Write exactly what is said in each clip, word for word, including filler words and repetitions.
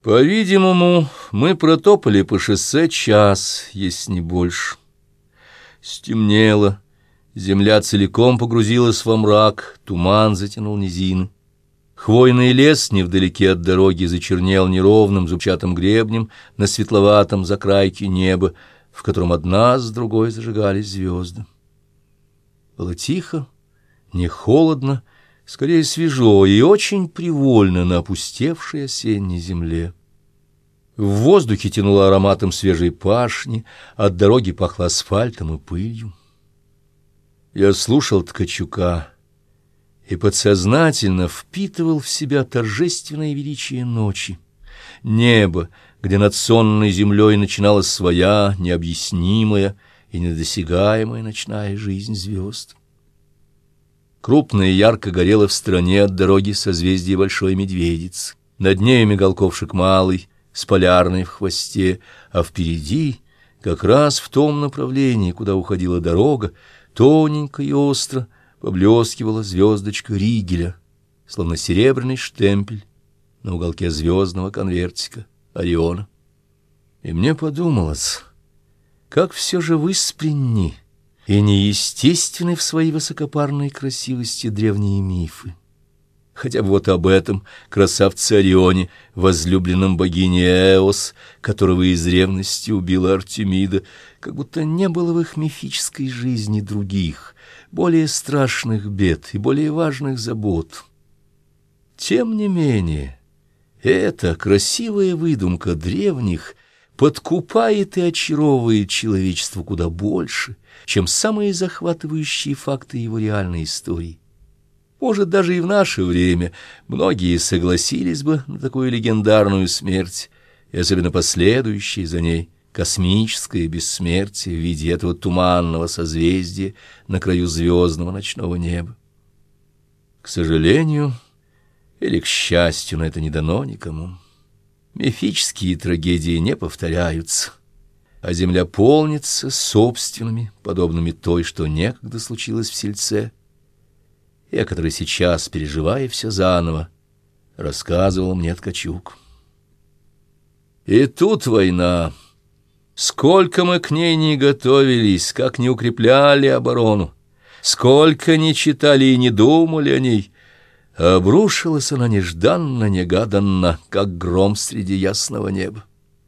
По-видимому, мы протопали по шоссе час, если не больше. Стемнело, земля целиком погрузилась во мрак, туман затянул низины. Хвойный лес невдалеке от дороги зачернел неровным зубчатым гребнем на светловатом закрайке неба, в котором одна с другой зажигались звезды. Было тихо, не холодно, скорее свежо и очень привольно на опустевшей осенней земле. В воздухе тянуло ароматом свежей пашни, от дороги пахло асфальтом и пылью. Я слушал Ткачука и подсознательно впитывал в себя торжественное величие ночи, небо, где над сонной землей начиналась своя необъяснимая и недосягаемая ночная жизнь звезд. Крупно и ярко горело в стороне от дороги созвездие Большой Медведицы. Над нею мигал ковшик малый, с полярной в хвосте, а впереди, как раз в том направлении, куда уходила дорога, тоненько и остро поблескивала звездочка Ригеля, словно серебряный штемпель на уголке звездного конвертика Ориона. И мне подумалось, как все же выспренни и неестественны в своей высокопарной красивости древние мифы. Хотя бы вот об этом красавце Орионе, возлюбленном богини Эос, которого из ревности убила Артемида, как будто не было в их мифической жизни других, более страшных бед и более важных забот. Тем не менее, эта красивая выдумка древних подкупает и очаровывает человечество куда больше, чем самые захватывающие факты его реальной истории. Может, даже и в наше время многие согласились бы на такую легендарную смерть, и особенно последующие за ней космическое бессмертие в виде этого туманного созвездия на краю звездного ночного неба. К сожалению, или к счастью, но это не дано никому. Мифические трагедии не повторяются, а земля полнится собственными, подобными той, что некогда случилось в Сельце, и о которой сейчас, переживая все заново, рассказывал мне Ткачук. И тут война. Сколько мы к ней не готовились, как не укрепляли оборону, сколько не читали и не думали о ней, обрушилась она нежданно-негаданно, как гром среди ясного неба.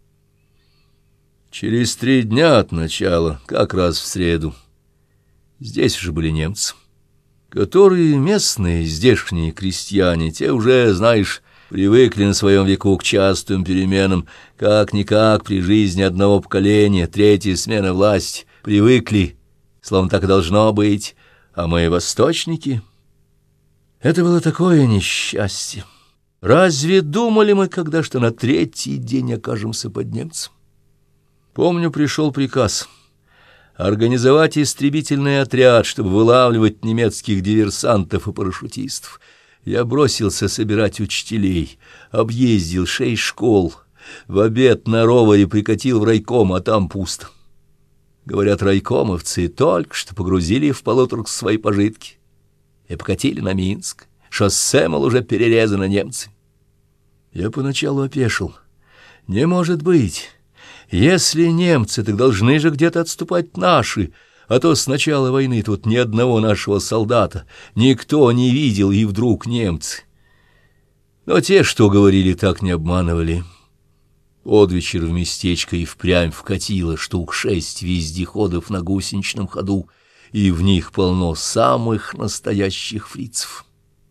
Через три дня от начала, как раз в среду, здесь уже были немцы, которые местные, здешние крестьяне, те уже, знаешь, привыкли на своем веку к частым переменам, как-никак при жизни одного поколения, третья смена власти, привыкли, словно так и должно быть, а мы, восточники, это было такое несчастье. Разве думали мы когда, что на третий день окажемся под немцем? Помню, пришел приказ организовать истребительный отряд, чтобы вылавливать немецких диверсантов и парашютистов. Я бросился собирать учителей, объездил шесть школ, в обед на ровере прикатил в райком, а там пусто. Говорят, райкомовцы только что погрузили в полуторг свои пожитки и покатили на Минск. Шоссе, мол, уже перерезано немцами. Я поначалу опешил. Не может быть. Если немцы, так должны же где-то отступать наши, а то с начала войны тут ни одного нашего солдата никто не видел, и вдруг немцы. Но те, что говорили, так не обманывали. Под вечер в местечко и впрямь вкатило штук шесть вездеходов на гусеничном ходу, и в них полно самых настоящих фрицев.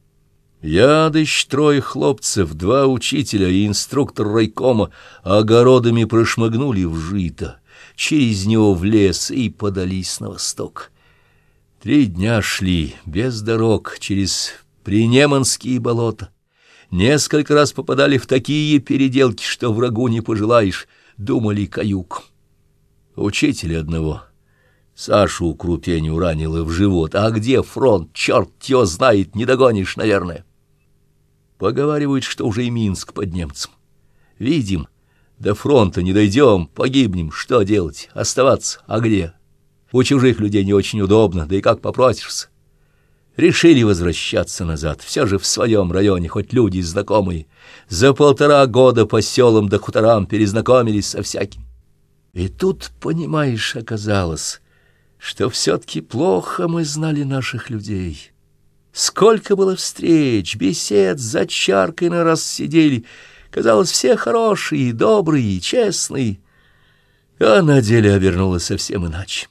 Я, да еще трое хлопцев, два учителя и инструктор райкома огородами прошмыгнули в жито, через него в лес и подались на восток. Три дня шли, без дорог, через Принеманские болота. Несколько раз попадали в такие переделки, что врагу не пожелаешь, думали каюк. Учителя одного, Сашу Крупеню, ранило в живот, а где фронт, черт его знает, не догонишь, наверное. Поговаривают, что уже и Минск под немцем. Видим, до фронта не дойдем, погибнем. Что делать? Оставаться? А где? У чужих людей не очень удобно, да и как попросишься. Решили возвращаться назад, все же в своем районе, хоть люди знакомые. За полтора года по селам да хуторам перезнакомились со всяким. И тут, понимаешь, оказалось, что все-таки плохо мы знали наших людей. Сколько было встреч, бесед, за чаркой на раз сидели. Казалось, все хорошие, добрые, честные. А на деле обернулось совсем иначе.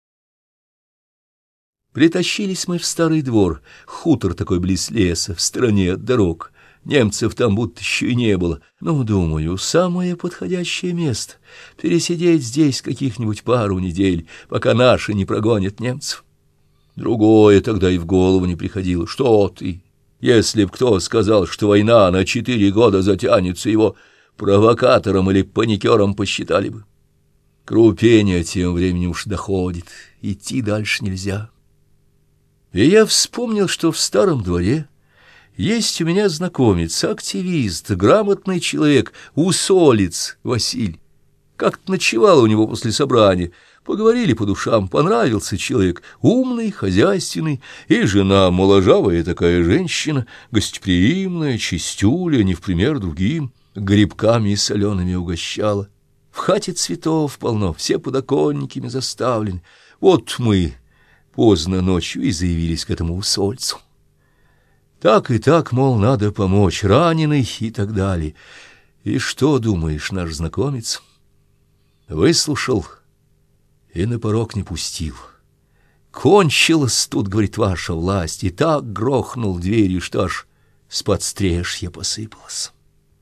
Притащились мы в старый двор, хутор такой близ леса, в стороне от дорог. Немцев там будто еще и не было. Ну, думаю, самое подходящее место — пересидеть здесь каких-нибудь пару недель, пока наши не прогонят немцев. Другое тогда и в голову не приходило. Что ты? Если б кто сказал, что война на четыре года затянется, его провокатором или паникером посчитали бы. Крупение тем временем уж доходит, идти дальше нельзя. И я вспомнил, что в старом дворе есть у меня знакомец, активист, грамотный человек, усолец Василий. Как-то ночевал у него после собрания, поговорили по душам, понравился человек, умный, хозяйственный, и жена моложавая такая женщина, гостеприимная, чистюля, не в пример другим, грибками солеными угощала. В хате цветов полно, все подоконниками заставлены. Вот мы поздно ночью и заявились к этому усольцу. Так и так, мол, надо помочь, раненый и так далее. И что, думаешь, наш знакомец? Выслушал и на порог не пустил. Кончилась тут, говорит, ваша власть, и так грохнул дверью, что аж с подстрежья посыпалась.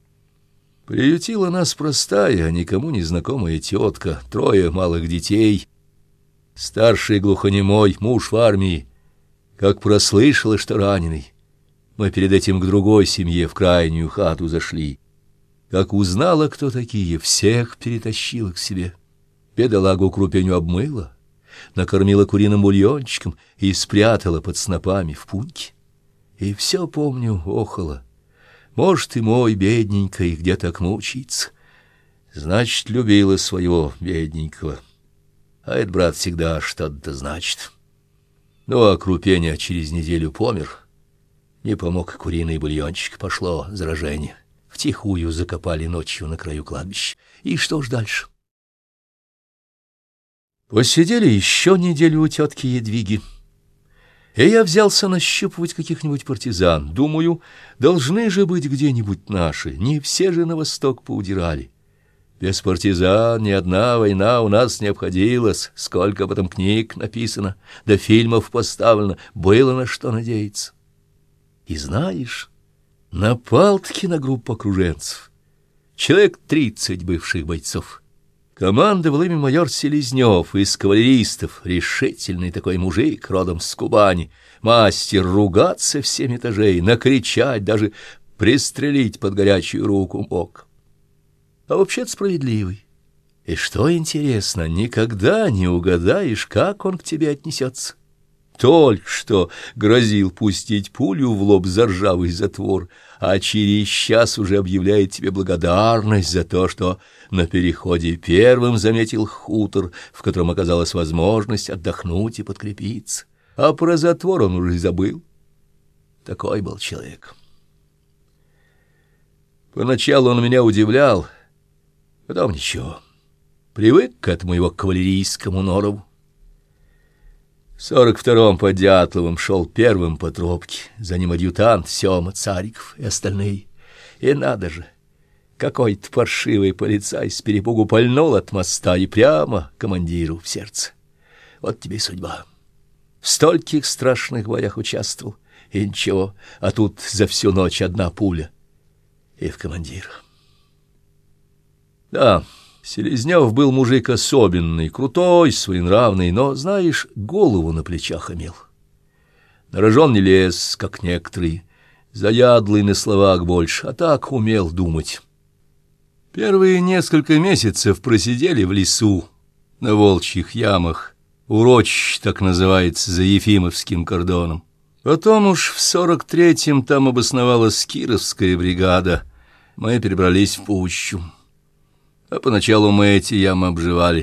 Приютила нас простая, никому не знакомая тетка, трое малых детей. Старший глухонемой, муж в армии, как прослышала, что раненый. Мы перед этим к другой семье в крайнюю хату зашли. Как узнала, кто такие, всех перетащила к себе. Бедолагу крупеню обмыла, накормила куриным бульончиком и спрятала под снопами в пуньке. И все помню, охала. Может, и мой бедненький где так мучается. Значит, любила своего бедненького. А это, брат, всегда что-то значит. Ну, а крупеня через неделю помер. Не помог куриный бульончик, пошло заражение. Втихую закопали ночью на краю кладбища. И что ж дальше? Посидели еще неделю у тетки Едвиги. И я взялся нащупывать каких-нибудь партизан. Думаю, должны же быть где-нибудь наши. Не все же на восток поудирали. Без партизан ни одна война у нас не обходилась. Сколько об этом книг написано, да фильмов поставлено. Было на что надеяться. И знаешь, напал-таки на группу окруженцев. Человек тридцать бывших бойцов. Командовал ими майор Селезнев из кавалеристов, решительный такой мужик, родом с Кубани, мастер ругаться в семь этажей, накричать, даже пристрелить под горячую руку мог. А вообще-то справедливый. И что интересно, никогда не угадаешь, как он к тебе отнесется. Только что грозил пустить пулю в лоб за ржавый затвор, а через час уже объявляет тебе благодарность за то, что на переходе первым заметил хутор, в котором оказалась возможность отдохнуть и подкрепиться. А про затвор он уже и забыл. Такой был человек. Поначалу он меня удивлял, потом ничего. Привык к этому его кавалерийскому норову. В сорок втором под Дятловым шел первым по тропке, за ним адъютант Сёма Цариков и остальные. И надо же, какой-то паршивый полицай с перепугу пальнул от моста и прямо командиру в сердце. Вот тебе и судьба. В стольких страшных боях участвовал, и ничего, а тут за всю ночь одна пуля. И в командира. Да, Селезнев был мужик особенный, крутой, своенравный, но, знаешь, голову на плечах имел. На рожон не лез, как некоторые, заядлый на словах больше, а так умел думать. Первые несколько месяцев просидели в лесу, на волчьих ямах, урочище так называется, за Ефимовским кордоном. Потом уж в сорок третьем там обосновалась Кировская бригада, мы перебрались в пущу. А поначалу мы эти ямы обживали.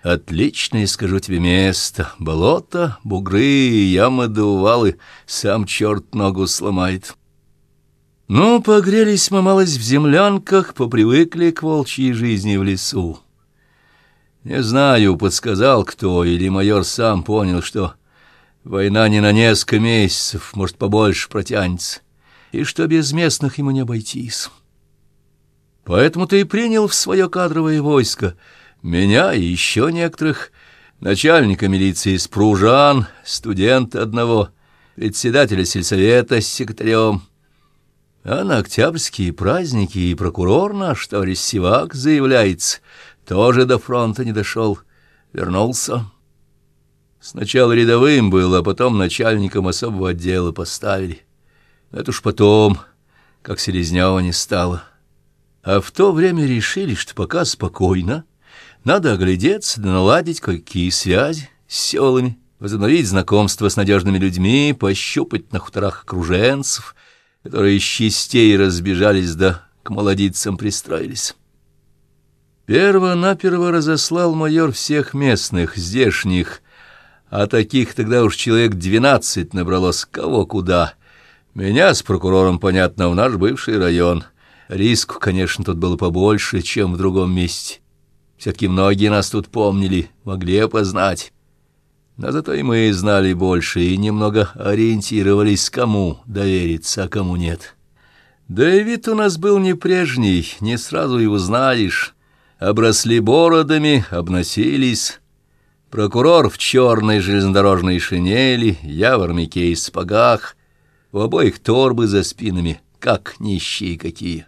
Отличное, скажу тебе, место. Болото, бугры, ямы да увалы. Сам черт ногу сломает. Ну, погрелись мы малость в землянках, попривыкли к волчьей жизни в лесу. Не знаю, подсказал кто, или майор сам понял, что война не на несколько месяцев, может, побольше протянется, и что без местных ему не обойтись. Поэтому-то и принял в свое кадровое войско меня и еще некоторых, начальника милиции из Пружан, студента одного, председателя сельсовета с секретарем. А на октябрьские праздники и прокурор наш, товарищ Сивак, заявляется, тоже до фронта не дошел, вернулся. Сначала рядовым был, а потом начальником особого отдела поставили. Это уж потом, как Селезнева не стало. А в то время решили, что пока спокойно, надо оглядеться да наладить кое-какие связи с селами, возобновить знакомство с надежными людьми, пощупать на хуторах окруженцев, которые из частей разбежались да к молодицам пристроились. Перво-наперво разослал майор всех местных, здешних, а таких тогда уж человек двенадцать набралось, кого куда. Меня с прокурором, понятно, в наш бывший район. Риску, конечно, тут было побольше, чем в другом месте. Все-таки многие нас тут помнили, могли опознать. Но зато и мы знали больше и немного ориентировались, кому довериться, а кому нет. Да и вид у нас был не прежний, не сразу его знаешь. Обросли бородами, обносились. Прокурор в черной железнодорожной шинели, я в армяке и сапогах, у обоих торбы за спинами, как нищие какие.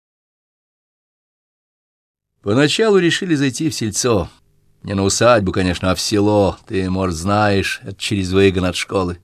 Поначалу решили зайти в сельцо. Не на усадьбу, конечно, а в село. Ты, может, знаешь, это через выгон от школы.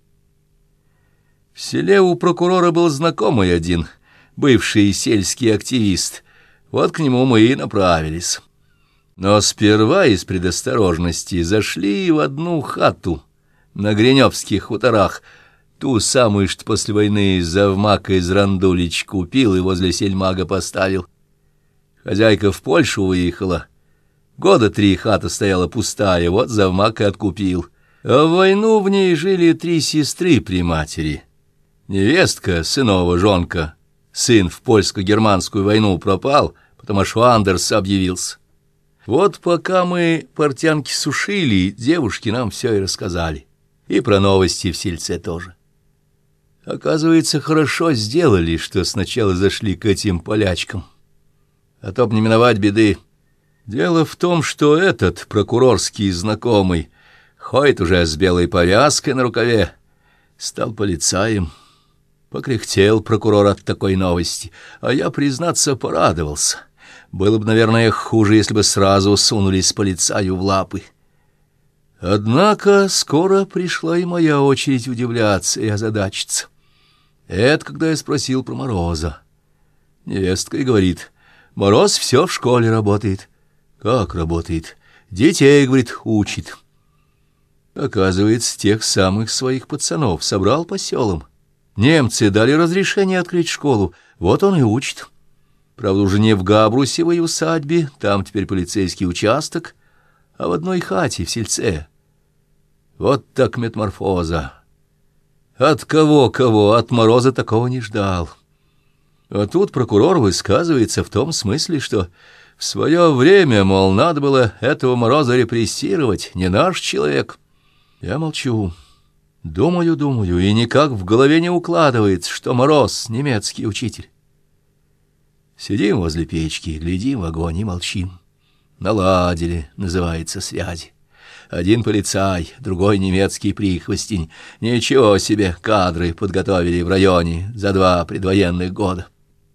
В селе у прокурора был знакомый один, бывший сельский активист. Вот к нему мы и направились. Но сперва из предосторожности зашли в одну хату на Гриневских хуторах, ту самую, что после войны завмак из Рандулич купил и возле сельмага поставил. Хозяйка в Польшу выехала. Года три хата стояла пустая, вот завмак и откупил. А в войну в ней жили три сестры при матери. Невестка, сынова жонка, сын в польско-германскую войну пропал, потом аж Андерс объявился. Вот пока мы портянки сушили, девушки нам все и рассказали. И про новости в сельце тоже. Оказывается, хорошо сделали, что сначала зашли к этим полячкам. А то б не миновать беды. Дело в том, что этот прокурорский знакомый ходит уже с белой повязкой на рукаве, стал полицаем. Покряхтел прокурор от такой новости, а я, признаться, порадовался. Было бы, наверное, хуже, если бы сразу сунулись полицаю в лапы. Однако скоро пришла и моя очередь удивляться и озадачиться. Это когда я спросил про Мороза. Невестка и говорит: «Мороз все в школе работает». «Как работает?» «Детей, — говорит, — учит». Оказывается, тех самых своих пацанов собрал по селам. Немцы дали разрешение открыть школу, вот он и учит. Правда, уже не в Габрусевой усадьбе, там теперь полицейский участок, а в одной хате в сельце. Вот так метаморфоза. От кого-кого, от Мороза такого не ждал. А тут прокурор высказывается в том смысле, что в свое время, мол, надо было этого Мороза репрессировать, не наш человек. Я молчу. Думаю, думаю, и никак в голове не укладывается, что Мороз — немецкий учитель. Сидим возле печки, глядим в огонь и молчим. Наладили, называется, связи. Один полицай, другой немецкий прихвостень. Ничего себе, кадры подготовили в районе за два предвоенных года.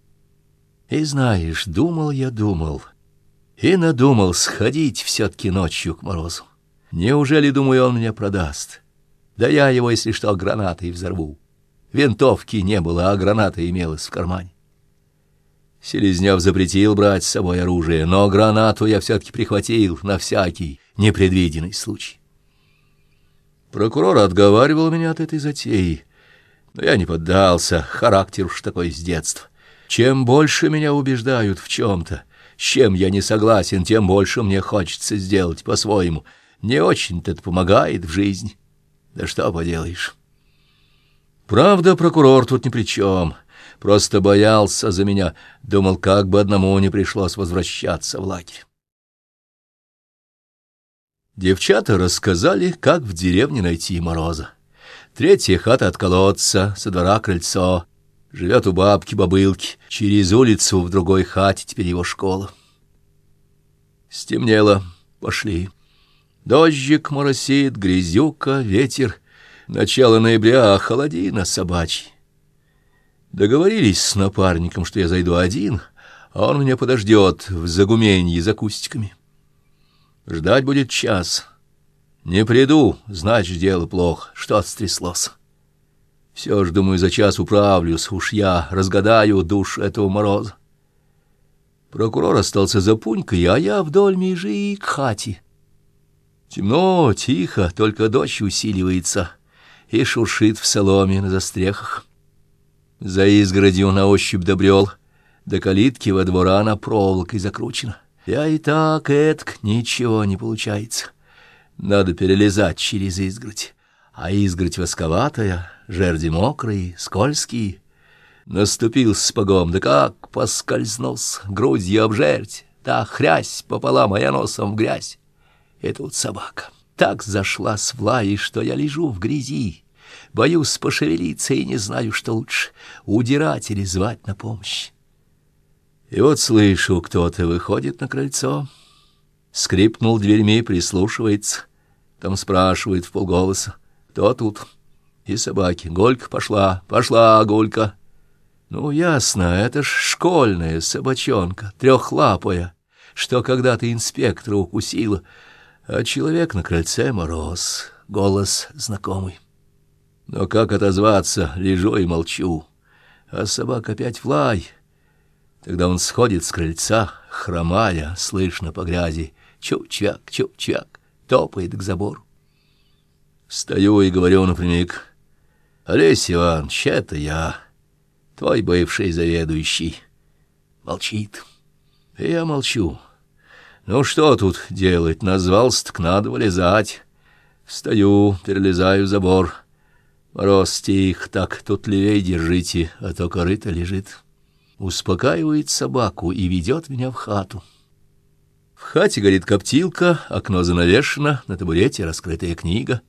И знаешь, думал я, думал, и надумал сходить все-таки ночью к Морозу. Неужели, думаю, он меня продаст? Да я его, если что, гранатой взорву. Винтовки не было, а граната имелась в кармане. Селезнев запретил брать с собой оружие, но гранату я все-таки прихватил на всякий непредвиденный случай. Прокурор отговаривал меня от этой затеи, но я не поддался, характер уж такой с детства. Чем больше меня убеждают в чем-то, С чем я не согласен, тем больше мне хочется сделать по-своему. Не очень-то это помогает в жизни. Да что поделаешь. Правда, прокурор тут ни при чем. Просто боялся за меня. Думал, как бы одному не пришлось возвращаться в лагерь. Девчата рассказали, как в деревне найти Мороза. Третья хата от колодца, со двора крыльцо. Живет у бабки-бобылки. Через улицу в другой хате теперь его школа. Стемнело. Пошли. Дождик моросит, грязюка, ветер. Начало ноября, а холодина собачья. Договорились с напарником, что я зайду один, а он меня подождет в Загуменье за кустиками. Ждать будет час. Не приду, значит, дело плохо, что-то стряслось. Все ж, думаю, за час управлюсь, уж я разгадаю душу этого Мороза. Прокурор остался за Пунькой, а я вдоль межи к хате. Темно, тихо, только дождь усиливается и шуршит в соломе на застрехах. За изгородью на ощупь добрел, до калитки во двора она проволокой закручена. Я и так этак, ничего не получается. Надо перелезать через изгородь, а изгородь восковатая, жерди мокрые, скользкие. Наступил сапогом, да как поскользнулся, грудью об жердь, да хрясь пополам, а я носом в грязь. И тут собака так зашлась в лай, что я лежу в грязи, боюсь пошевелиться и не знаю, что лучше — удирать или звать на помощь. И вот слышу, кто-то выходит на крыльцо, скрипнул дверьми, прислушивается, там спрашивает вполголоса: кто тут? И собаки: Голька пошла, пошла, Голька. Ну, ясно, это ж школьная собачонка, трехлапая, что когда-то инспектора укусила, а человек на крыльце — Мороз, голос знакомый. Но как отозваться? Лежу и молчу, а собака опять в лай. Тогда он сходит с крыльца, хромая, слышно по грязи, чук-чвяк, чук-чвяк, топает к забору. Встаю и говорю напрямик: Олесь Иванович, это я, твой бывший заведующий. Молчит. И я молчу. Ну что тут делать? Назвался, так надо вылезать. Встаю, перелезаю забор. Мороз тих, так тут левей держите, а то корыто лежит. Успокаивает собаку и ведет меня в хату. В хате горит коптилка, окно занавешено, на табурете раскрытая книга.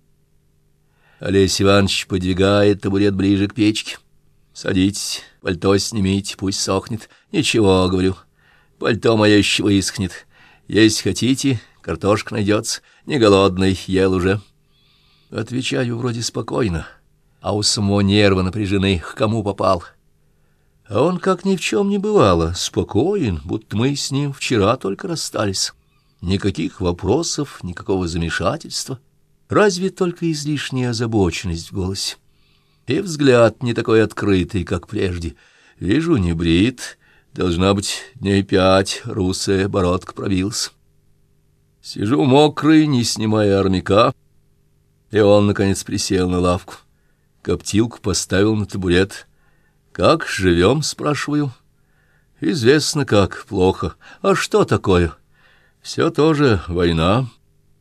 Олесь Иванович подвигает табурет ближе к печке. Садитесь, пальто снимите, пусть сохнет. Ничего, говорю, пальто мое еще высохнет. Есть хотите, картошка найдется, не голодный, ел уже. Отвечаю вроде спокойно, а у самого нервы напряжены, к кому попал. А он, как ни в чем не бывало, спокоен, будто мы с ним вчера только расстались. Никаких вопросов, никакого замешательства, разве только излишняя озабоченность в голосе. И взгляд не такой открытый, как прежде. Вижу, не брит, должна быть, дней пять, русая бородка пробилась. Сижу мокрый, не снимая армяка, и он, наконец, присел на лавку. Коптилку поставил на табурет. «Как живем?» — спрашиваю. «Известно как, плохо. А что такое?» «Все тоже война.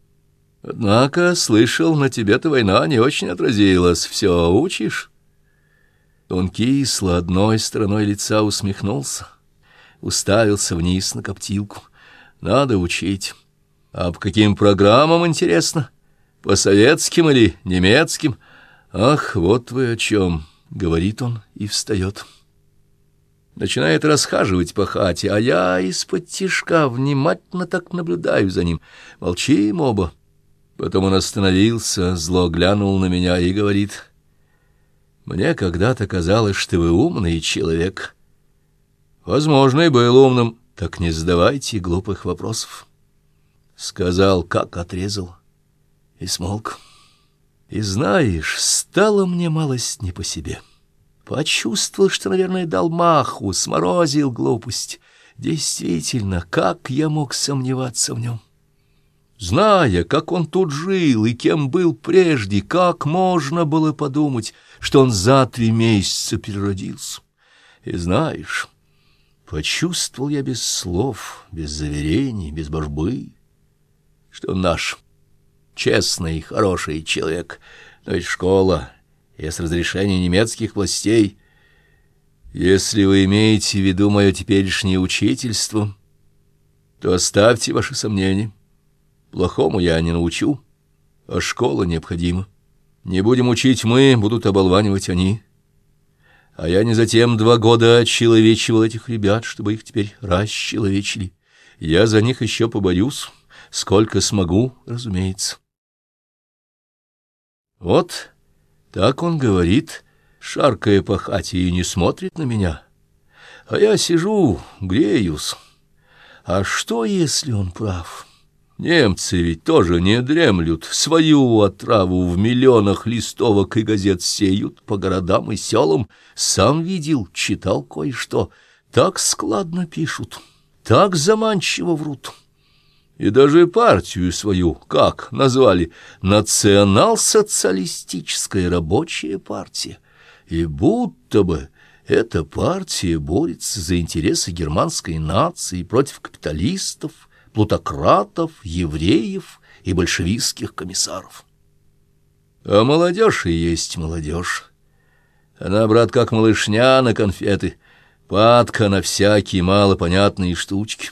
Однако, слышал, на тебе-то война не очень отразилась. Все учишь?» Он кисло одной стороной лица усмехнулся, уставился вниз на коптилку. «Надо учить. А по каким программам, интересно? По советским или немецким? Ах, вот вы о чем!» — говорит он и встает. Начинает расхаживать по хате, а я из-под тишка внимательно так наблюдаю за ним. Молчим оба. Потом он остановился, зло глянул на меня и говорит: «Мне когда-то казалось, что вы умный человек». «Возможно, и был умным. Так не задавайте глупых вопросов». Сказал, как отрезал, и смолк. И знаешь, стало мне малость не по себе. Почувствовал, что, наверное, дал маху, сморозил глупость. Действительно, как я мог сомневаться в нем? Зная, как он тут жил и кем был прежде, как можно было подумать, что он за три месяца переродился? И знаешь, Почувствовал я без слов, без заверений, без борьбы, что он наш, честный, хороший человек, но ведь школа, и с разрешения немецких властей. Если вы имеете в виду мое теперешнее учительство, то оставьте ваши сомнения. Плохому я не научу, а школа необходима. Не будем учить мы, будут оболванивать они. А я не затем два года отчеловечивал этих ребят, чтобы их теперь расчеловечили. Я за них еще поборюсь, сколько смогу, разумеется. Вот так он говорит, шаркая по хате, и не смотрит на меня. А я сижу, греюсь. А что, если он прав? Немцы ведь тоже не дремлют, свою отраву в миллионах листовок и газет сеют по городам и селам. Сам видел, читал кое-что. Так складно пишут, так заманчиво врут. И даже партию свою, как назвали, национал-социалистическая рабочая партия. И будто бы эта партия борется за интересы германской нации против капиталистов, плутократов, евреев и большевистских комиссаров. А молодежь и есть молодежь. Она, брат, как малышня на конфеты, падка на всякие малопонятные штучки.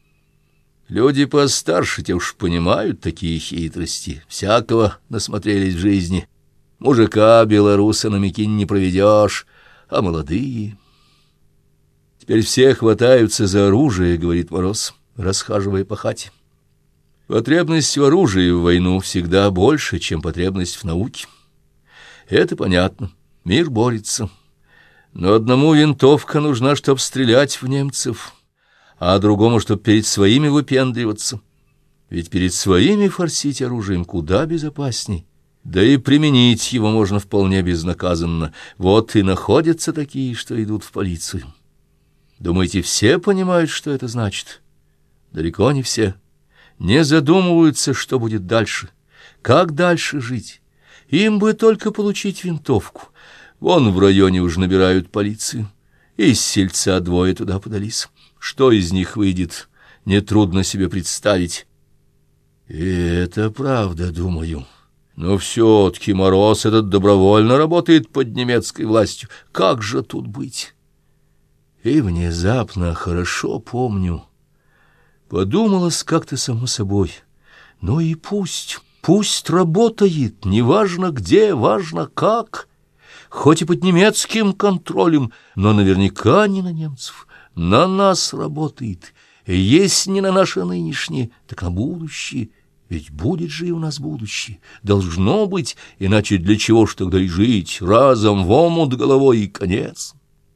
Люди постарше те уж понимают такие хитрости, всякого насмотрелись в жизни. Мужика белоруса на Микине не проведешь, а молодые... Теперь все хватаются за оружие, говорит Мороз, расхаживая по хате. Потребность в оружии в войну всегда больше, чем потребность в науке. Это понятно, мир борется. Но одному винтовка нужна, чтоб стрелять в немцев, а другому, чтоб перед своими выпендриваться. Ведь перед своими форсить оружием куда безопасней. Да и применить его можно вполне безнаказанно. Вот и находятся такие, что идут в полицию. Думаете, все понимают, что это значит? Далеко не все. Не задумываются, что будет дальше. Как дальше жить? Им бы только получить винтовку. Вон в районе уж набирают полицию. Из сельца двое туда подались. Что из них выйдет, нетрудно себе представить. И это правда, думаю. Но все-таки Мороз этот добровольно работает под немецкой властью. Как же тут быть? И внезапно, хорошо помню, подумалось как-то само собой. Ну и пусть, пусть работает, неважно где, важно как. Хоть и под немецким контролем, но наверняка не на немцев. На нас работает. И если не на наше нынешнее, так на будущее. Ведь будет же и у нас будущее. Должно быть, иначе для чего ж тогда и жить? Разом в омут головой и конец.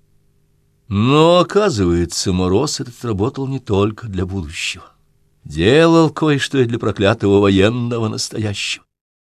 Но, оказывается, Мороз этот работал не только для будущего. Делал кое-что и для проклятого военного настоящего.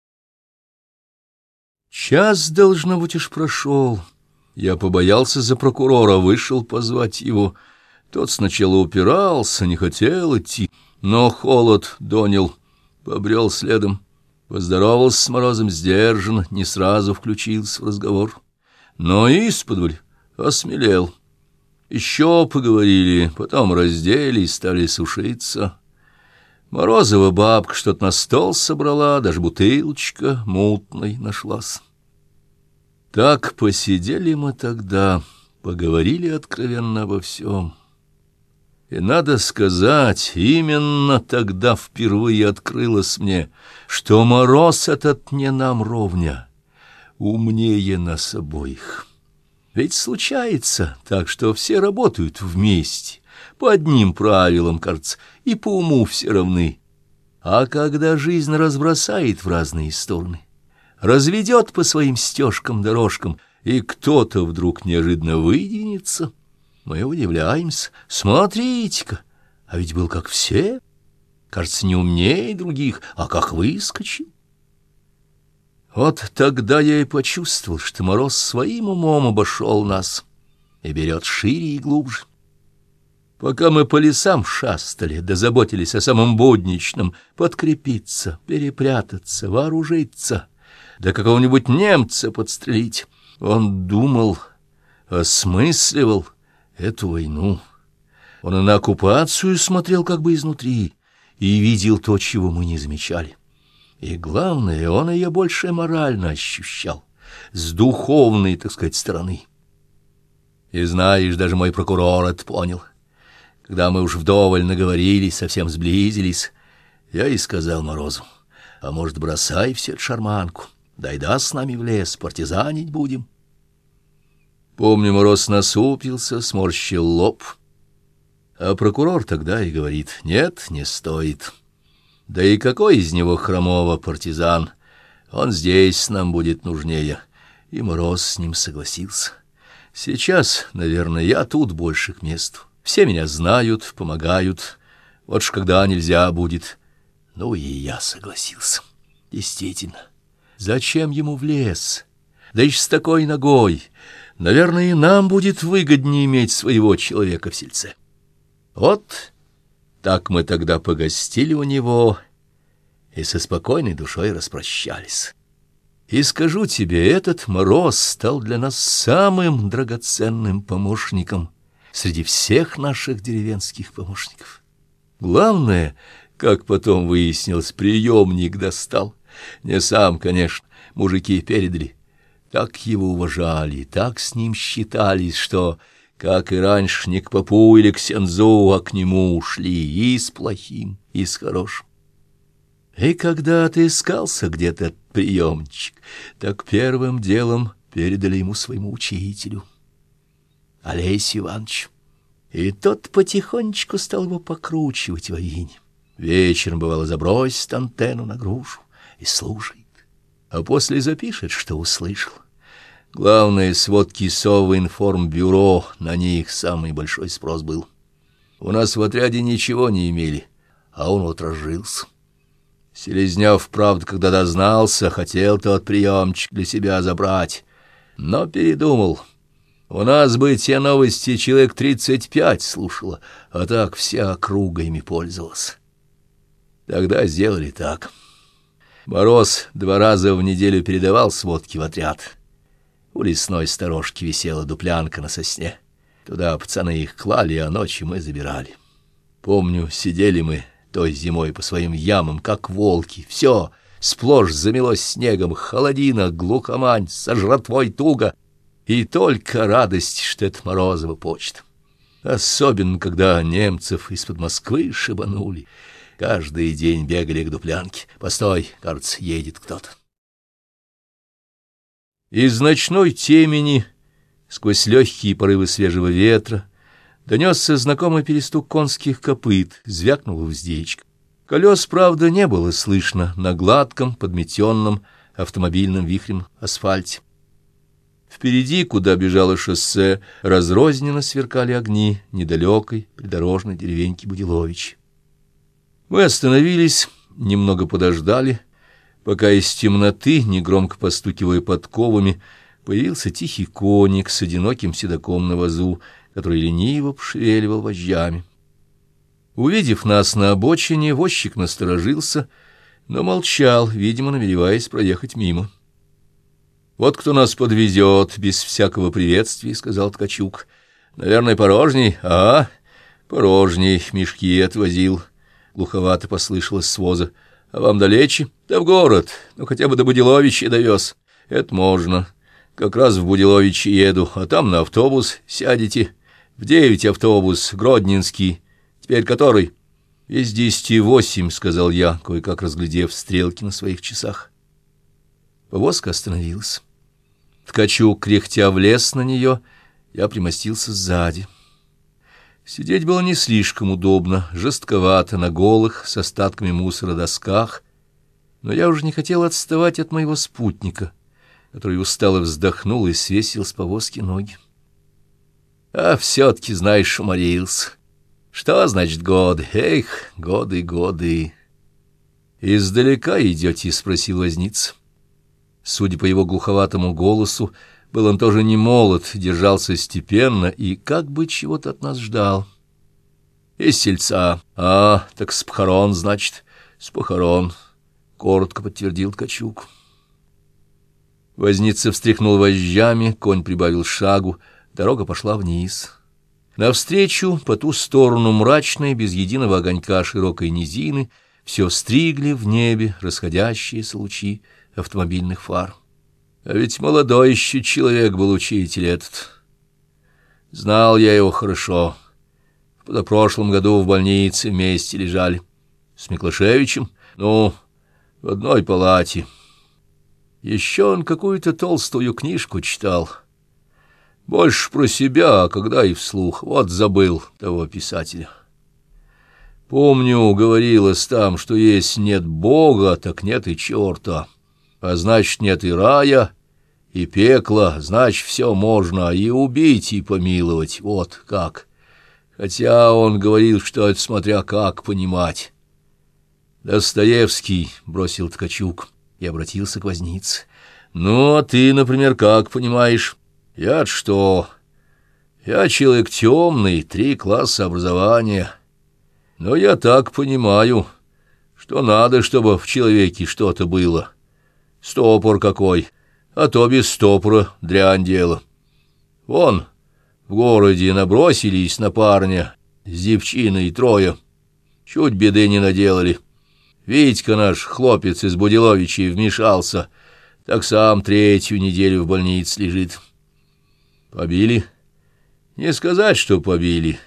Час, должно быть, уж прошел. Я побоялся за прокурора, вышел позвать его. Тот сначала упирался, не хотел идти, но холод донял. Побрел следом, поздоровался с Морозом сдержанно, не сразу включился в разговор. Но исподволь осмелел. Еще поговорили, потом разделись, стали сушиться. Морозова бабка что-то на стол собрала, даже бутылочка мутной нашлась. Так посидели мы тогда, поговорили откровенно обо всем. И, надо сказать, именно тогда впервые открылось мне, что Мороз этот не нам ровня, умнее нас обоих. Ведь случается так, что все работают вместе, по одним правилам, кажется, и по уму все равны. А когда жизнь разбросает в разные стороны, разведет по своим стежкам-дорожкам, и кто-то вдруг неожиданно выдвинется, мы удивляемся. Смотрите-ка, а ведь был как все. Кажется, не умнее других, а как выскочил. Вот тогда я и почувствовал, что Мороз своим умом обошел нас и берет шире и глубже. Пока мы по лесам шастали, да заботились о самом будничном, подкрепиться, перепрятаться, вооружиться, да какого-нибудь немца подстрелить, он думал, осмысливал эту войну, Он и на оккупацию смотрел как бы изнутри и видел то, чего мы не замечали. И главное, он ее больше морально ощущал, с духовной, так сказать, стороны. И знаешь, даже мой прокурор это понял. Когда мы уж вдоволь наговорились, совсем сблизились, я и сказал Морозу: а может, бросай все эту шарманку, дай да с нами в лес, партизанить будем. Помню, Мороз насупился, сморщил лоб, а прокурор тогда и говорит: нет, не стоит. Да и какой из него хромого партизан? Он здесь нам будет нужнее. И Мороз с ним согласился. Сейчас, наверное, я тут больше к месту. Все меня знают, помогают. Вот ж когда нельзя будет. Ну и я согласился. Действительно, зачем ему в лес? Да еще с такой ногой. Наверное, и нам будет выгоднее иметь своего человека в сельце. Вот так мы тогда погостили у него и со спокойной душой распрощались. И скажу тебе, этот Мороз стал для нас самым драгоценным помощником среди всех наших деревенских помощников. Главное, как потом выяснилось, приемник достал. Не сам, конечно, мужики передали. Так его уважали, так с ним считались, что, как и раньше, не к попу или к сензу, а к нему ушли и с плохим, и с хорошим. И когда отыскался где-то приемчик, так первым делом передали ему своему учителю, Олесю Ивановичу. И тот потихонечку стал его покручивать во имя. Вечером, бывало, забросит антенну на грушу и слушает, а после запишет, что услышал. Главное, сводки Совинформбюро, на них самый большой спрос был. У нас в отряде ничего не имели, а он вот разжился. Селезняв, правда, когда дознался, хотел тот приемчик для себя забрать, но передумал. У нас бы те новости человек тридцать пять слушало, а так вся округа ими пользовалась. Тогда сделали так. Мороз два раза в неделю передавал сводки в отряд. У лесной сторожки висела дуплянка на сосне. Туда пацаны их клали, а ночью мы забирали. Помню, сидели мы той зимой по своим ямам, как волки. Все сплошь замелось снегом, холодина, глухомань, со жратвой туго. И только радость, что это Морозова почта. Особенно, когда немцев из-под Москвы шибанули. Каждый день бегали к дуплянке. Постой, кажется, едет кто-то. Из ночной темени, сквозь легкие порывы свежего ветра, донесся знакомый перестук конских копыт, звякнула уздечка. Колес, правда, не было слышно на гладком, подметенном автомобильным вихрем асфальте. Впереди, куда бежало шоссе, разрозненно сверкали огни недалекой придорожной деревеньки Будилович. Мы остановились, немного подождали, пока из темноты, негромко постукивая подковами, появился тихий коник с одиноким седаком на возу, который лениво пошевеливал вожжами. Увидев нас на обочине, возчик насторожился, но молчал, видимо, намереваясь проехать мимо. «Вот кто нас подвезет, без всякого приветствия», — сказал Ткачук. «Наверное, порожний?» «А, порожний, мешки отвозил», — глуховато послышалось с воза. «А вам далече?» «Да в город, ну хотя бы до Будиловича довез». «Это можно. Как раз в Будиловичи еду, а там на автобус сядете. В девять автобус, Гродненский. Теперь который?» «Из десяти восемь», — сказал я, кое-как разглядев стрелки на своих часах. Повозка остановилась. Ткачук, кряхтя, влез на нее, я примостился сзади. Сидеть было не слишком удобно, жестковато, на голых, с остатками мусора досках, но я уже не хотел отставать от моего спутника, который устало вздохнул и свесил с повозки ноги. А все-таки, знаешь, уморился. Что значит годы? Эх, годы, годы. «Издалека идете?» — спросил возница. Судя по его глуховатому голосу, был он тоже не молод, держался степенно и как бы чего-то от нас ждал. «Из сельца. А, так с похорон, значит, с похорон», — коротко подтвердил Ткачук. Возница встряхнул вожжами, конь прибавил шагу, дорога пошла вниз. Навстречу, по ту сторону мрачной, без единого огонька широкой низины, все стригли в небе расходящиеся лучи автомобильных фар. А ведь молодой еще человек был учитель этот. Знал я его хорошо. В позапрошлом году в больнице вместе лежали. С Миклашевичем, ну, в одной палате. Еще он какую-то толстую книжку читал. Больше про себя, а когда и вслух. Вот забыл того писателя. Помню, говорилось там, что есть нет Бога, так нет и черта. А значит, нет и рая, и пекла, значит, все можно и убить, и помиловать. Вот как. Хотя он говорил, что это смотря как понимать. Достоевский, — бросил Ткачук и обратился к вознице. Ну, а ты, например, как понимаешь? Я-то что? Я человек темный, три класса образования. Но я так понимаю, что надо, чтобы в человеке что-то было. Стопор какой, а то без стопора дрянь дело. Вон, в городе набросились на парня с девчиной трое. Чуть беды не наделали. Витька наш, хлопец из Будиловичей, вмешался, так сам третью неделю в больнице лежит. Побили? Не сказать, что побили.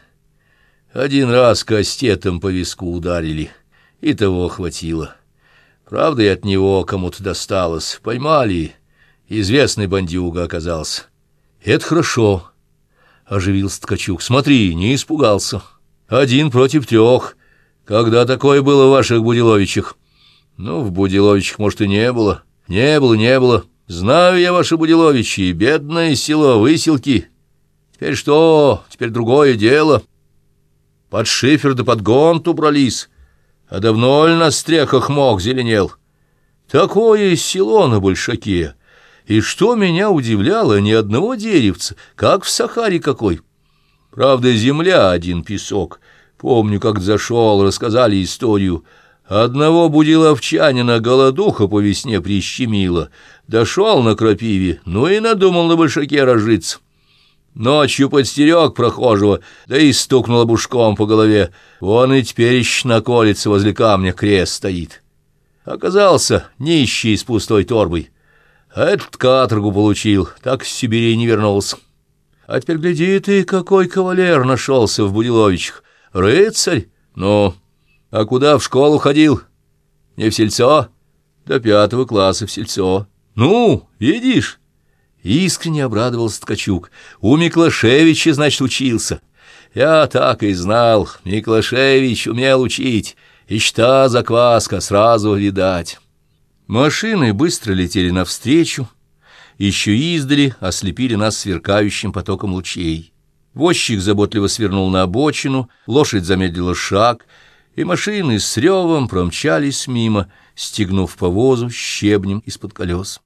Один раз кастетом по виску ударили, и того хватило. Правда, и от него кому-то досталось. Поймали, известный бандюга оказался. Это хорошо, — оживился Ткачук. Смотри, не испугался. Один против трех. Когда такое было в ваших Будиловичах? Ну, в Будиловичах, может, и не было. Не было, не было. Знаю я ваши Будиловичи, бедное село, выселки. Теперь что? Теперь другое дело. Под шифер да под гонт убрались. А давно ли на стрехах мох зеленел? Такое село на Большаке. И что меня удивляло, ни одного деревца, как в Сахаре какой. Правда, земля один песок. Помню, как зашел, рассказали историю. Одного будиловчанина голодуха по весне прищемила. Дошел на крапиве, ну и надумал на Большаке разжиться. Ночью подстерег прохожего, да и стукнул обушком по голове. Вон и теперь еще на колице возле камня крест стоит. Оказался нищий с пустой торбой. А этот каторгу получил, так с Сибири не вернулся. А теперь гляди ты, какой кавалер нашелся в Будиловичах. Рыцарь? Ну, а куда в школу ходил? Не в сельцо? До пятого класса в сельцо. Ну, видишь? Искренне обрадовался Ткачук. У Миклашевича, значит, учился. Я так и знал, Миклашевич умел учить. И та закваска сразу видать. Машины быстро летели навстречу, еще издали ослепили нас сверкающим потоком лучей. Возчик заботливо свернул на обочину, лошадь замедлила шаг, и машины с ревом промчались мимо, стегнув по возу щебнем из-под колес.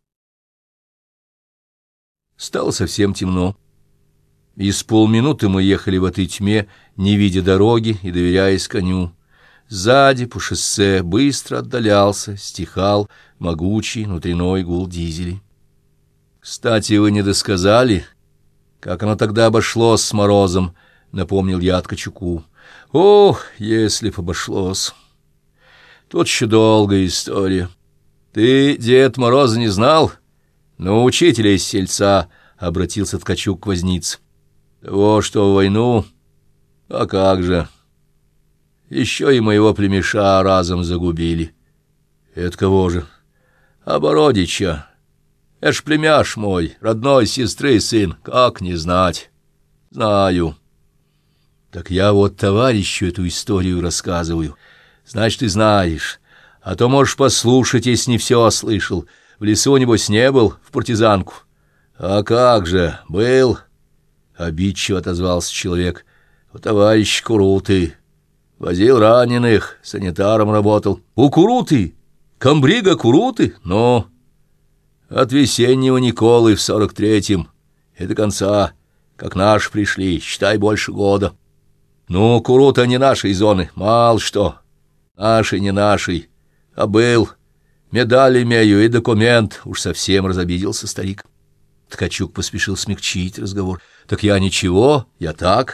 Стало совсем темно. Из полминуты мы ехали в этой тьме, не видя дороги и доверяясь коню. Сзади по шоссе быстро отдалялся, стихал могучий внутренной гул дизелей. «Кстати, вы не досказали, как оно тогда обошлось с Морозом», — напомнил я Ткачуку. «Ох, если б обошлось! Тут еще долгая история. Ты, Дед Мороза, не знал? Ну, учителя из сельца», — обратился Ткачук к вознице. «Того, что в войну? А как же! Еще и моего племеша разом загубили». «Это кого же?» «Обородича. Это ж племяш мой, родной сестры сын, как не знать?» «Знаю». «Так я вот товарищу эту историю рассказываю. Значит, ты знаешь. А то можешь послушать, если не все слышал. В лесу, небось, не был, в партизанку?» «А как же, был?» — обидчиво отозвался человек. «У товарища Куруты. Возил раненых, санитаром работал». «У Куруты? Комбрига Куруты? Ну, от весеннего Николы в сорок третьем и до конца, как наши пришли, считай, больше года. Ну, Курута не нашей зоны, мало что. Нашей, не нашей, а был. Медаль имею и документ». Уж совсем разобиделся старик. Ткачук поспешил смягчить разговор. «Так я ничего, я так.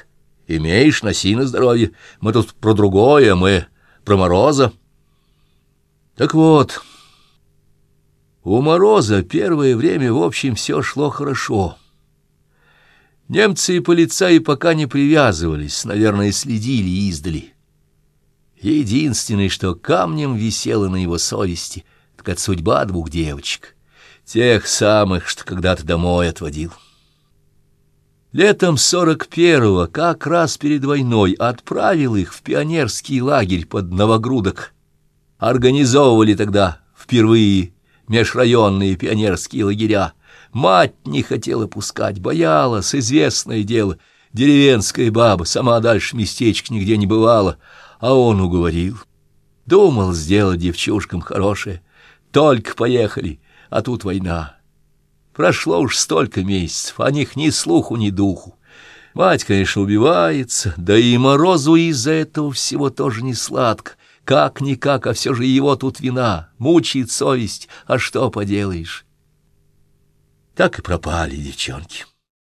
Имеешь, носи на здоровье. Мы тут про другое, мы про Мороза. Так вот, у Мороза первое время, в общем, все шло хорошо. Немцы и полицаи пока не привязывались, наверное, следили издали. Единственное, что камнем висело на его совести, так это судьба двух девочек, тех самых, что когда-то домой отводил. Летом сорок первого, как раз перед войной, отправил их в пионерский лагерь под Новогрудок. Организовывали тогда впервые межрайонные пионерские лагеря. Мать не хотела пускать, боялась, известное дело. Деревенская баба, сама дальше местечек нигде не бывала, а он уговорил. Думал сделать девчушкам хорошее. Только поехали, а тут война. Прошло уж столько месяцев, о них ни слуху, ни духу. Мать, конечно, убивается, да и Морозу из-за этого всего тоже не сладко. Как-никак, а все же его тут вина, мучает совесть, а что поделаешь? Так и пропали девчонки.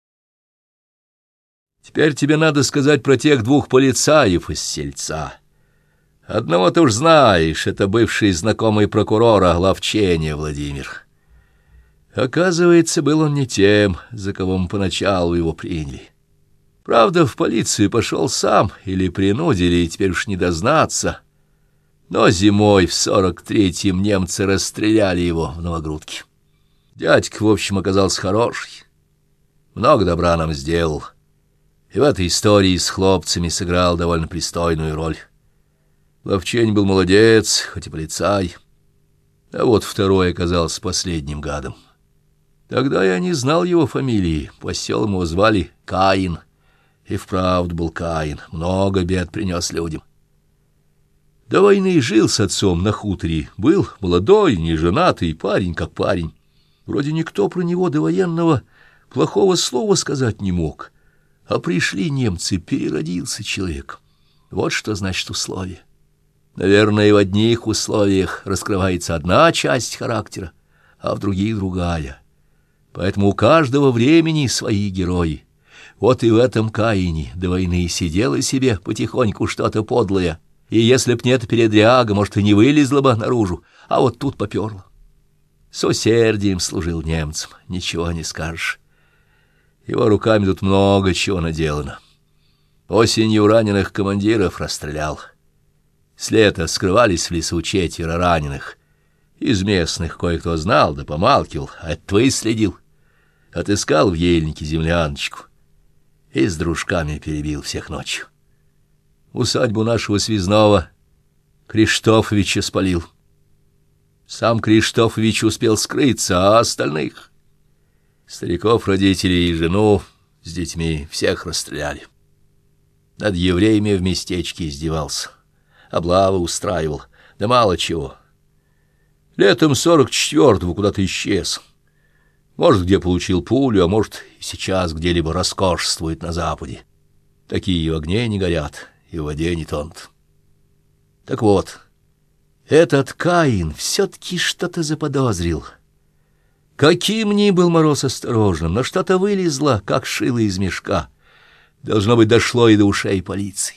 Теперь тебе надо сказать про тех двух полицаев из сельца. Одного ты уж знаешь, это бывший знакомый прокурора Ловчения Владимир. Оказывается, был он не тем, за кого мы поначалу его приняли. Правда, в полицию пошел сам, или принудили, и теперь уж не дознаться. Но зимой в сорок третьем немцы расстреляли его в Новогрудке. Дядька, в общем, оказался хороший, много добра нам сделал, и в этой истории с хлопцами сыграл довольно пристойную роль. Ловчень был молодец, хоть и полицай, а вот второй оказался последним гадом. Тогда я не знал его фамилии, по селам его звали Каин, и вправду был Каин, много бед принес людям. До войны жил с отцом на хуторе, был молодой, неженатый парень, как парень. Вроде никто про него до военного плохого слова сказать не мог, а пришли немцы, переродился человек. Вот что значит условие. Наверное, в одних условиях раскрывается одна часть характера, а в других другая. Поэтому у каждого времени свои герои. Вот и в этом Каине до войны сидело себе потихоньку что-то подлое, и если б не эта передряга, может, и не вылезла бы наружу, а вот тут поперло. С усердием служил немцам, ничего не скажешь. Его руками тут много чего наделано. Осенью раненых командиров расстрелял. С лета скрывались в лесу четверо раненых. Из местных кое-кто знал, да помалкивал, а это выследил. Отыскал в ельнике земляночку и с дружками перебил всех ночью. Усадьбу нашего связного Криштофовича спалил. Сам Криштофович успел скрыться, а остальных, стариков, родителей и жену с детьми, всех расстреляли. Над евреями в местечке издевался, облавы устраивал, да мало чего. Летом сорок четвёртого куда-то исчез. Может, где получил пулю, а может, и сейчас где-либо роскошествует на западе. Такие в огне не горят, и в воде не тонут. Так вот, этот Каин все-таки что-то заподозрил. Каким ни был Мороз осторожным, но что-то вылезло, как шило из мешка. Должно быть, дошло и до ушей полиции.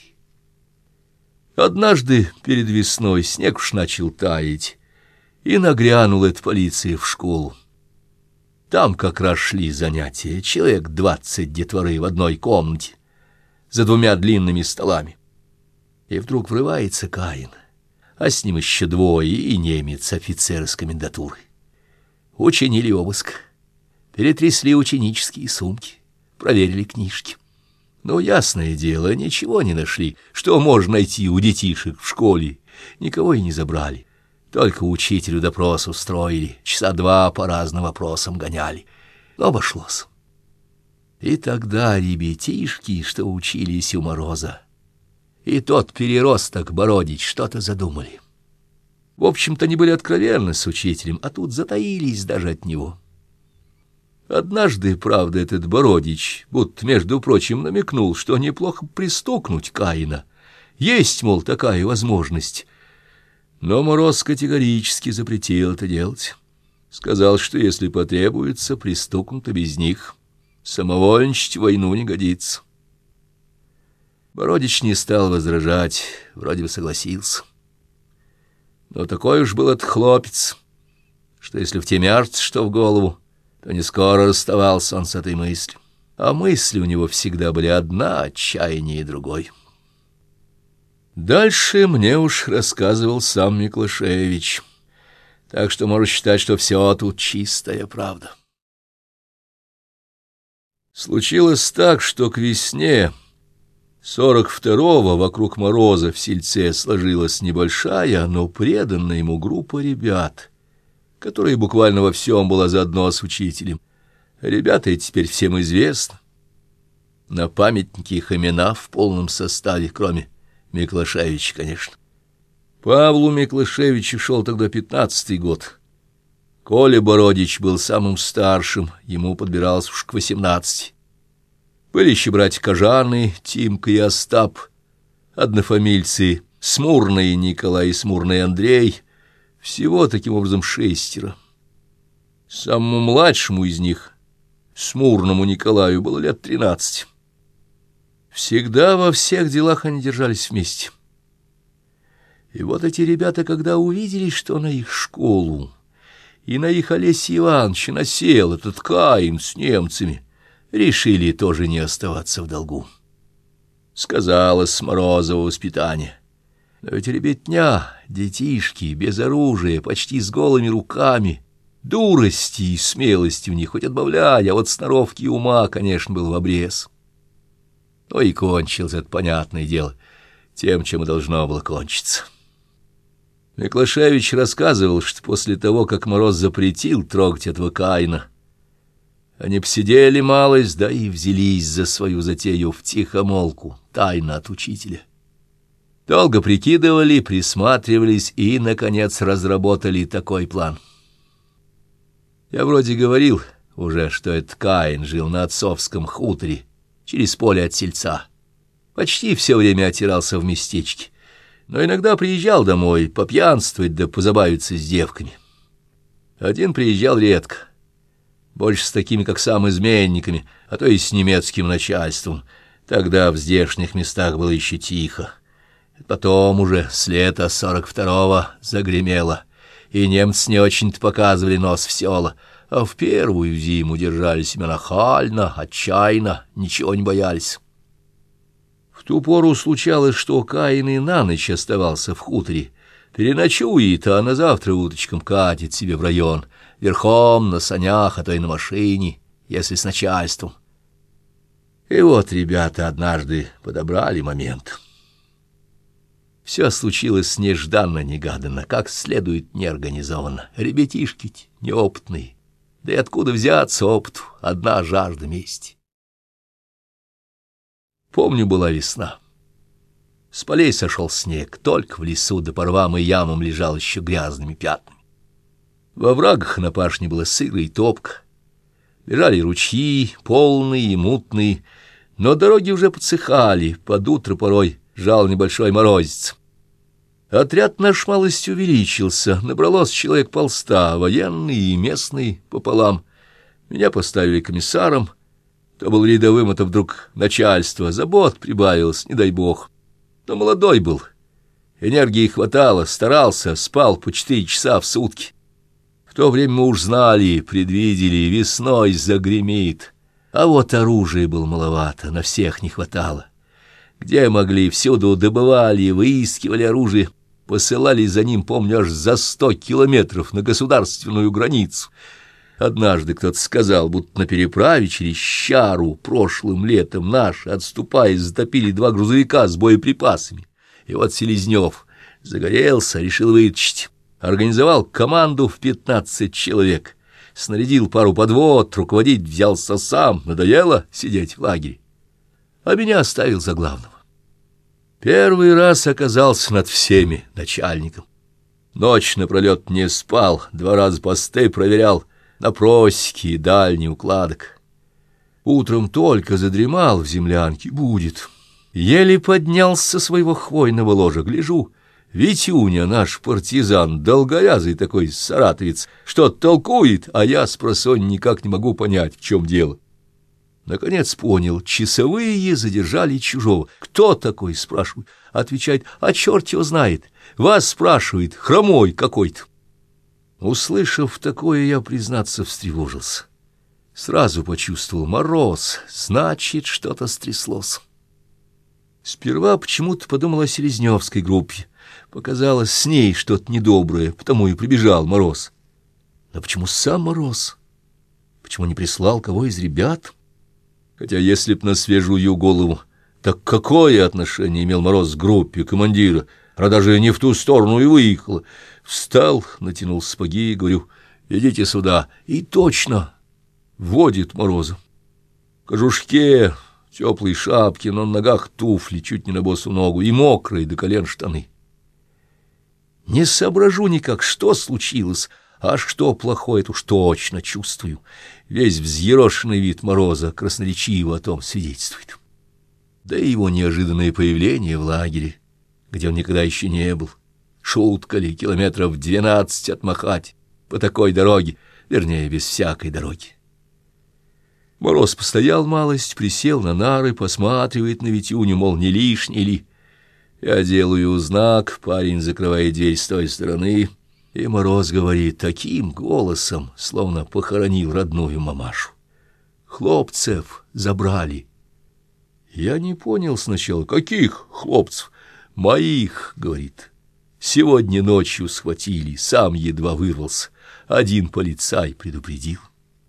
Однажды перед весной снег уж начал таять, и нагрянула эта полиция в школу. Там как раз шли занятия, человек двадцать детворы в одной комнате, за двумя длинными столами. И вдруг врывается Каин, а с ним еще двое, и немец, офицер из комендатуры. Учинили обыск, перетрясли ученические сумки, проверили книжки. Но, ясное дело, ничего не нашли, что можно найти у детишек в школе. Никого и не забрали. Только учителю допрос устроили, часа два по разным вопросам гоняли. Но обошлось. И тогда ребятишки, что учились у Мороза, и тот переросток Бородич что-то задумали. В общем-то, они были откровенны с учителем, а тут затаились даже от него. Однажды, правда, этот Бородич, будто, между прочим, намекнул, что неплохо пристукнуть Каина. Есть, мол, такая возможность. Но Мороз категорически запретил это делать. Сказал, что если потребуется, пристукнут и без них. Самовольничать в войну не годится. Бородич не стал возражать, вроде бы согласился. Но такой уж был этот хлопец, что если втемяшится что в голову, то не скоро расставался он с этой мыслью. А мысли у него всегда были одна, отчаяние другой. Дальше мне уж рассказывал сам Миклашевич, так что можно считать, что все тут чистая правда. Случилось так, что к весне сорок второго вокруг Мороза в сельце сложилась небольшая, но преданная ему группа ребят, которая буквально во всем была заодно с учителем. Ребята эти теперь всем известны. На памятнике их имена в полном составе, кроме Миклашевича, конечно. Павлу Миклашевичу шел тогда пятнадцатый год. Коля Бородич был самым старшим, ему подбиралось уж к восемнадцати. Были еще братья Кожаны, Тимка и Остап, однофамильцы Смурный Николай и Смурный Андрей, всего таким образом шестеро. Самому младшему из них, Смурному Николаю, было лет тринадцать. Всегда во всех делах они держались вместе. И вот эти ребята, когда увидели, что на их школу и на их Олеся Ивановича насел этот Каин с немцами, решили тоже не оставаться в долгу. Сказалось с Морозова воспитание. Но ведь ребятня, детишки, без оружия, почти с голыми руками, дурости и смелости в них хоть отбавляй, а вот сноровки и ума, конечно, был в обрез. Ну и кончилось это, понятное дело, тем, чем и должно было кончиться. Миклашевич рассказывал, что после того, как Мороз запретил трогать этого Каина, они посидели малость, да и взялись за свою затею втихомолку, тайно от учителя. Долго прикидывали, присматривались и, наконец, разработали такой план. Я вроде говорил уже, что этот Каин жил на отцовском хуторе, через поле от сельца. Почти все время отирался в местечке, но иногда приезжал домой попьянствовать да позабавиться с девками. Один приезжал редко, больше с такими, как сам, изменниками, а то и с немецким начальством. Тогда в здешних местах было еще тихо. Потом уже с лета сорок второго загремело, и немцы не очень-то показывали нос в села, а в первую зиму держали себя нахально, отчаянно, ничего не боялись. В ту пору случалось, что Каин и на ночь оставался в хуторе, переночует, а на завтра уточком катит себе в район, верхом, на санях, а то и на машине, если с начальством. И вот ребята однажды подобрали момент. Все случилось нежданно-негаданно, как следует неорганизованно. Ребятишки неопытные, да и откуда взяться опыту, одна жажда мести. Помню, была весна. С полей сошел снег, только в лесу да по рвам и ямам лежал еще грязными пятнами. Во врагах на пашне было сыро и топко. Лежали ручьи, полные и мутные, но дороги уже подсыхали, под утро порой жал небольшой морозец. Отряд наш малость увеличился, набралось человек полста, военные и местные пополам. Меня поставили комиссаром, то был рядовым, это вдруг начальство, забот прибавилось, не дай бог. Но молодой был, энергии хватало, старался, спал по четыре часа в сутки. В то время мы уж знали, предвидели, весной загремит. А вот оружия было маловато, на всех не хватало. Где могли, всюду добывали, выискивали оружие, посылали за ним, помню, аж за сто километров на государственную границу. Однажды кто-то сказал, будто на переправе через Щару прошлым летом наши, отступая, затопили два грузовика с боеприпасами. И вот Селезнев загорелся, решил вытащить. Организовал команду в пятнадцать человек, снарядил пару подвод, руководить взялся сам, надоело сидеть в лагере. А меня оставил за главного. Первый раз оказался над всеми начальником. Ночь напролет не спал, два раза посты проверял, на просеки и дальний укладок. Утром только задремал в землянке, будет. Еле поднялся со своего хвойного ложа, гляжу, Витюня, наш партизан, долговязый такой саратовец, что толкует, а я спросонь никак не могу понять, в чем дело. Наконец понял, часовые задержали чужого. «Кто такой?» — спрашивают. Отвечает: «А черт его знает. Вас спрашивает, хромой какой-то». Услышав такое, я, признаться, встревожился. Сразу почувствовал мороз, значит, что-то стряслось. Сперва почему-то подумал о селезневской группе. Показалось, с ней что-то недоброе, потому и прибежал Мороз. Но почему сам Мороз? Почему не прислал кого из ребят? Хотя если б на свежую голову, так какое отношение имел Мороз к группе командира? Она даже не в ту сторону и выехала. Встал, натянул сапоги и говорю: «Идите сюда». И точно водит Мороза. В кожушке, теплой шапке, но на ногах туфли чуть не на босу ногу и мокрые до колен штаны. Не соображу никак, что случилось, а что плохое, это уж точно чувствую. Весь взъерошенный вид Мороза красноречиво о том свидетельствует. Да и его неожиданное появление в лагере, где он никогда еще не был. Шутка ли, километров двенадцать отмахать по такой дороге, вернее, без всякой дороги. Мороз постоял малость, присел на нары, посматривает на Витюню, мол, не лишний ли. Я делаю знак, парень закрывает дверь с той стороны, и Мороз говорит таким голосом, словно похоронил родную мамашу: «Хлопцев забрали». Я не понял сначала, каких хлопцев? «Моих», — говорит. «Сегодня ночью схватили, сам едва вырвался. Один полицай предупредил».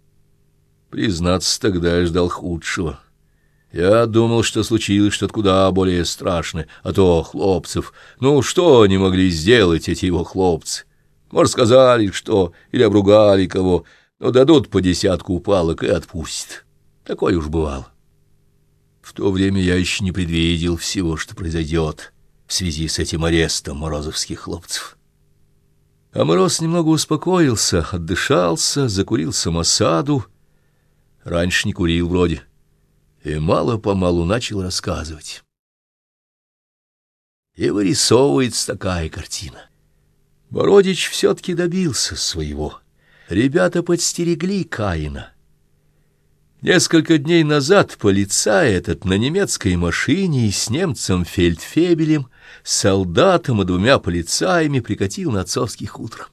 Признаться, тогда я ждал худшего. Я думал, что случилось что-то куда более страшное, а то хлопцев. Ну, что они могли сделать, эти его хлопцы? Может, сказали, что, или обругали кого, но дадут по десятку палок и отпустят. Такое уж бывало. В то время я еще не предвидел всего, что произойдет в связи с этим арестом морозовских хлопцев. А Мороз немного успокоился, отдышался, закурил самосаду. Раньше не курил вроде. И мало-помалу начал рассказывать. И вырисовывается такая картина. Бородич все-таки добился своего. Ребята подстерегли Каина. Несколько дней назад полицай этот на немецкой машине с немцем Фельдфебелем, солдатом и двумя полицаями прикатил на отцовский хутор.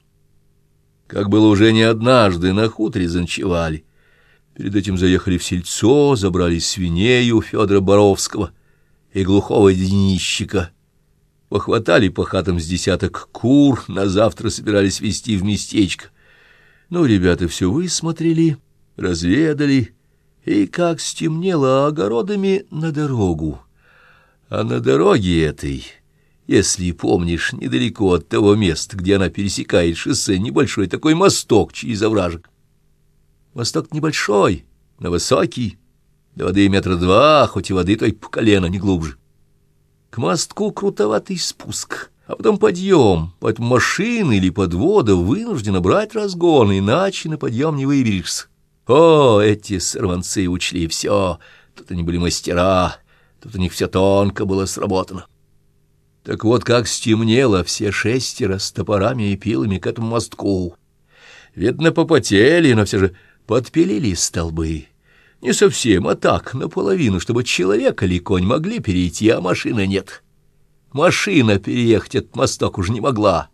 Как было уже не однажды, на хуторе заночевали. Перед этим заехали в сельцо, забрали свиней у Федора Боровского и глухого денищика. Похватали по хатам с десяток кур, на завтра собирались везти в местечко. Ну, ребята все высмотрели, разведали, и как стемнело огородами на дорогу. А на дороге этой, если помнишь, недалеко от того места, где она пересекает шоссе, небольшой такой мосток через овражек. Мосток небольшой, но высокий, до воды метра два, хоть и воды той по колено, не глубже. К мостку крутоватый спуск, а потом подъем, поэтому машины или подвода вынуждены брать разгон, иначе на подъем не выберешься. О, эти сорванцы учли все, тут они были мастера, тут у них все тонко было сработано. Так вот, как стемнело, все шестеро с топорами и пилами к этому мостку. Видно, попотели, но все же подпилили столбы. Не совсем, а так, наполовину, чтобы человек или конь могли перейти, а машины нет. Машина переехать этот мосток уже не могла.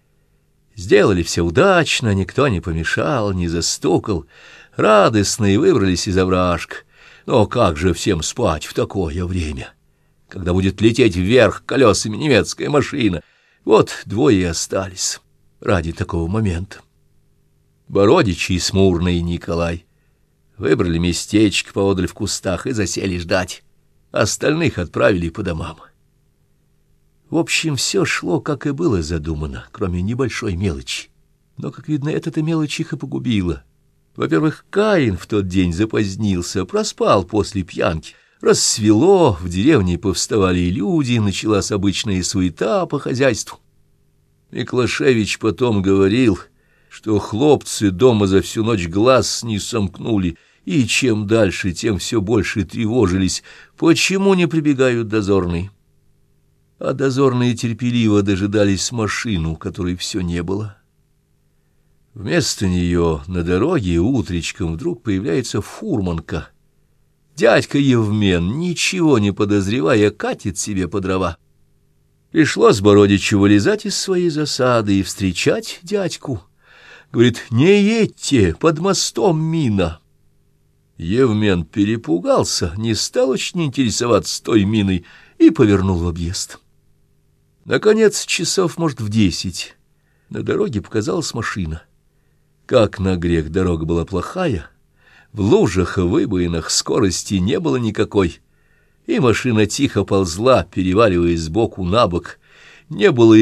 Сделали все удачно, никто не помешал, не застукал. Радостные выбрались из овражка. Но как же всем спать в такое время, когда будет лететь вверх колесами немецкая машина? Вот двое и остались ради такого момента. Бородич и Смурный Николай выбрали местечко поодаль в кустах и засели ждать. Остальных отправили по домам. В общем, все шло, как и было задумано, кроме небольшой мелочи. Но, как видно, эта-то мелочь их и погубила. Во-первых, Каин в тот день запозднился, проспал после пьянки. Рассвело, в деревне повставали люди, началась обычная суета по хозяйству. Миклашевич потом говорил, что хлопцы дома за всю ночь глаз не сомкнули, и чем дальше, тем все больше тревожились, почему не прибегают дозорные. А дозорные терпеливо дожидались машину, которой все не было. Вместо нее на дороге утречком вдруг появляется фурманка. Дядька Евмен, ничего не подозревая, катит себе по дрова. Пришлось Бородичу вылезать из своей засады и встречать дядьку. Говорит: «Не едьте, под мостом мина». Евмен перепугался, не стал очень интересоваться той миной и повернул в объезд. Наконец, часов, может, в десять, на дороге показалась машина. Как на грех, дорога была плохая, в лужах и выбоинах скорости не было никакой, и машина тихо ползла, переваливаясь сбоку на бок. Не было